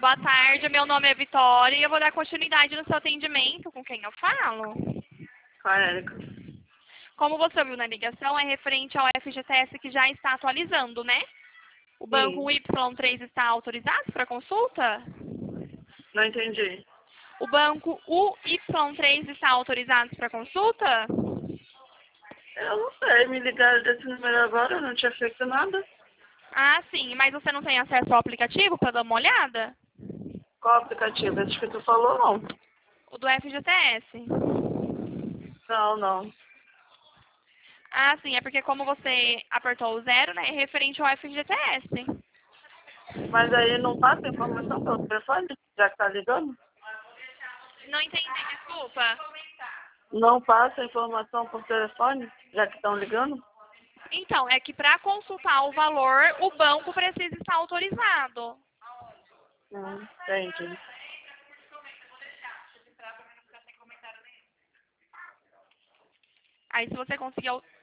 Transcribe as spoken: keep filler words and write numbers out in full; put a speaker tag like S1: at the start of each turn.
S1: Boa tarde, meu nome é Vitória e eu vou dar continuidade no seu atendimento. Com quem eu falo?
S2: Com a Érica.
S1: Como você viu na ligação, é referente ao F G T S que já está atualizando, né? O banco
S2: Sim.
S1: Y três está autorizado para consulta?
S2: Não entendi.
S1: O banco U Y três está autorizado para consulta?
S2: Eu não sei, me ligaram desse número agora, eu não tinha feito nada.
S1: Ah, sim, mas você não tem acesso ao aplicativo para dar uma olhada?
S2: Qual aplicativo? Esse que tu falou, não.
S1: O do F G T S.
S2: Não, não.
S1: Ah, sim, é porque como você apertou o zero, né, é referente ao F G T S.
S2: Mas aí não passa informação pelo telefone, já que tá ligando?
S1: Não entendi, desculpa.
S2: Não passa informação por telefone, já que estão ligando?
S1: Então, é que para consultar o valor, o banco precisa estar autorizado.
S2: Hum, entendi.
S1: Aí, se você conseguir au-